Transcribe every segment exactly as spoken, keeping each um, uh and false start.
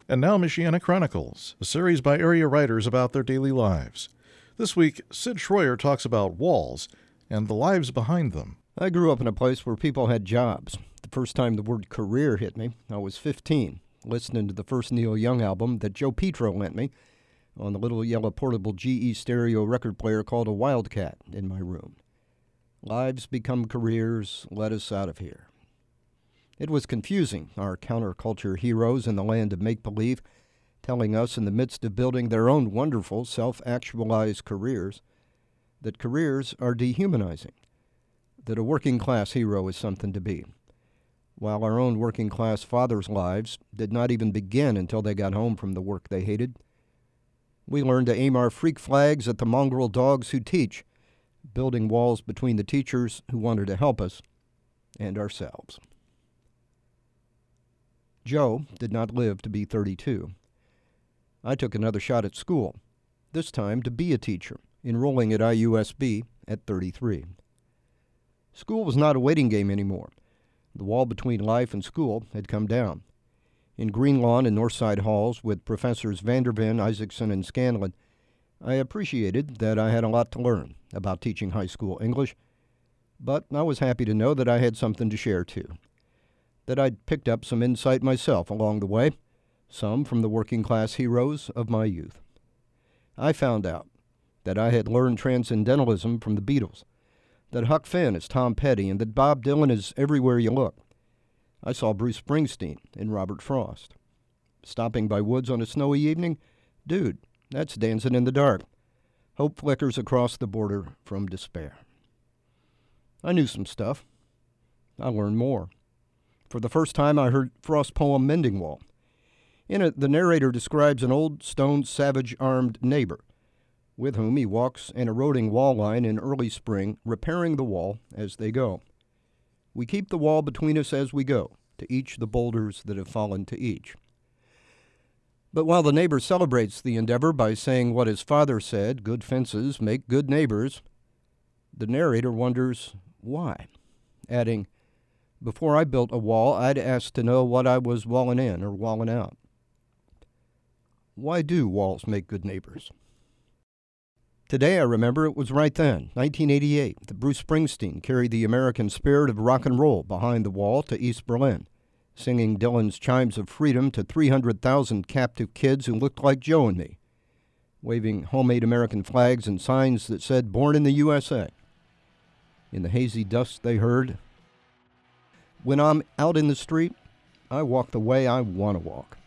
And now Michiana Chronicles, a series by area writers about their daily lives. This week, Sid Schroyer talks about walls and the lives behind them. I grew up in a place where people had jobs. The first time the word career hit me, I was fifteen, listening to the first Neil Young album that Joe Petro lent me on the little yellow portable G E stereo record player called a Wildcat in my room. Lives become careers, let us out of here. It was confusing, our counterculture heroes in the land of make-believe, telling us in the midst of building their own wonderful self-actualized careers that careers are dehumanizing, that a working-class hero is something to be, while our own working-class fathers' lives did not even begin until they got home from the work they hated. We learned to aim our freak flags at the mongrel dogs who teach, building walls between the teachers who wanted to help us and ourselves. Joe did not live to be thirty-two. I took another shot at school, this time to be a teacher, enrolling at I U S B at thirty-three. School was not a waiting game anymore. The wall between life and school had come down. In Greenlawn and Northside halls with Professors Vanderven, Isaacson, and Scanlon, I appreciated that I had a lot to learn about teaching high school English, but I was happy to know that I had something to share too, that I'd picked up some insight myself along the way, some from the working-class heroes of my youth. I found out that I had learned transcendentalism from the Beatles, that Huck Finn is Tom Petty, and that Bob Dylan is everywhere you look. I saw Bruce Springsteen in Robert Frost. Stopping by Woods on a snowy evening? Dude, that's dancing in the dark. Hope flickers across the border from despair. I knew some stuff. I learned more. For the first time, I heard Frost's poem Mending Wall. In it, the narrator describes an old, stone, savage-armed neighbor with whom he walks an eroding wall line in early spring, repairing the wall as they go. We keep the wall between us as we go, to each the boulders that have fallen to each. But while the neighbor celebrates the endeavor by saying what his father said, good fences make good neighbors, the narrator wonders why, adding, before I built a wall, I'd ask to know what I was walling in or walling out. Why do walls make good neighbors? Today I remember it was right then, nineteen eighty-eight, that Bruce Springsteen carried the American spirit of rock and roll behind the wall to East Berlin, singing Dylan's Chimes of Freedom to three hundred thousand captive kids who looked like Joe and me, waving homemade American flags and signs that said, Born in the U S A. In the hazy dust they heard, when I'm out in the street, I walk the way I want to walk.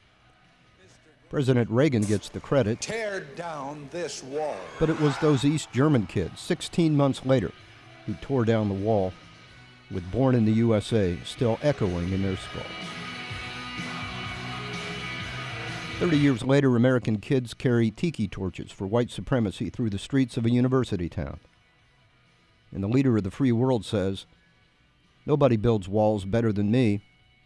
President Reagan gets the credit. Tear down this wall. But it was those East German kids, sixteen months later, who tore down the wall, with Born in the U S A still echoing in their skulls. Thirty years later, American kids carry tiki torches for white supremacy through the streets of a university town. And the leader of the free world says, nobody builds walls better than me.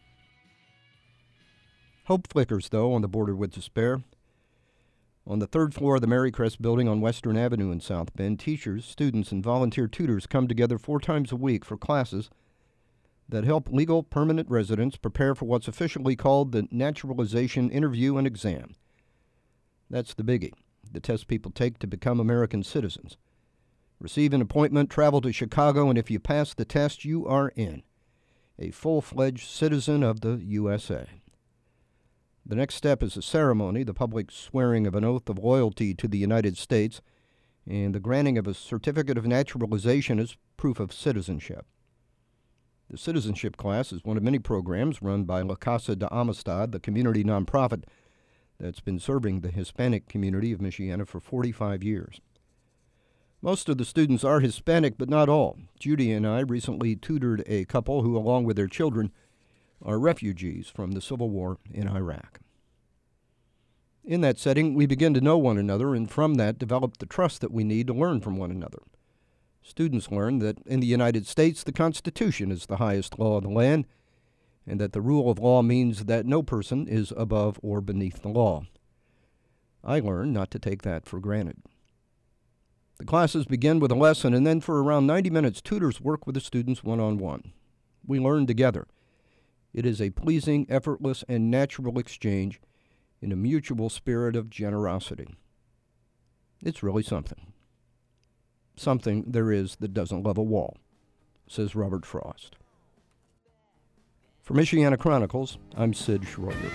Hope flickers, though, on the border with despair. On the third floor of the Marycrest building on Western Avenue in South Bend, teachers, students, and volunteer tutors come together four times a week for classes that help legal permanent residents prepare for what's officially called the Naturalization Interview and Exam. That's the biggie, the test people take to become American citizens. Receive an appointment, travel to Chicago, and if you pass the test, you are in, a full-fledged citizen of the U S A. The next step is a ceremony, the public swearing of an oath of loyalty to the United States, and the granting of a certificate of naturalization as proof of citizenship. The citizenship class is one of many programs run by La Casa de Amistad, the community nonprofit that's been serving the Hispanic community of Michiana for forty-five years. Most of the students are Hispanic, but not all. Judy and I recently tutored a couple who, along with their children, are refugees from the Civil War in Iraq. In that setting, we begin to know one another, and from that develop the trust that we need to learn from one another. Students learn that in the United States, the Constitution is the highest law of the land, and that the rule of law means that no person is above or beneath the law. I learn not to take that for granted. The classes begin with a lesson, and then for around ninety minutes, tutors work with the students one-on-one. We learn together. It is a pleasing, effortless, and natural exchange in a mutual spirit of generosity. It's really something. Something there is that doesn't love a wall, says Robert Frost. For Michiana Chronicles, I'm Sid Schroyer.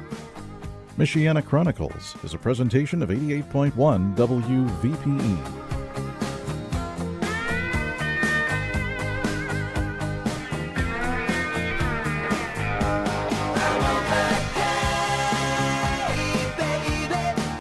Michiana Chronicles is a presentation of eighty-eight point one W V P E.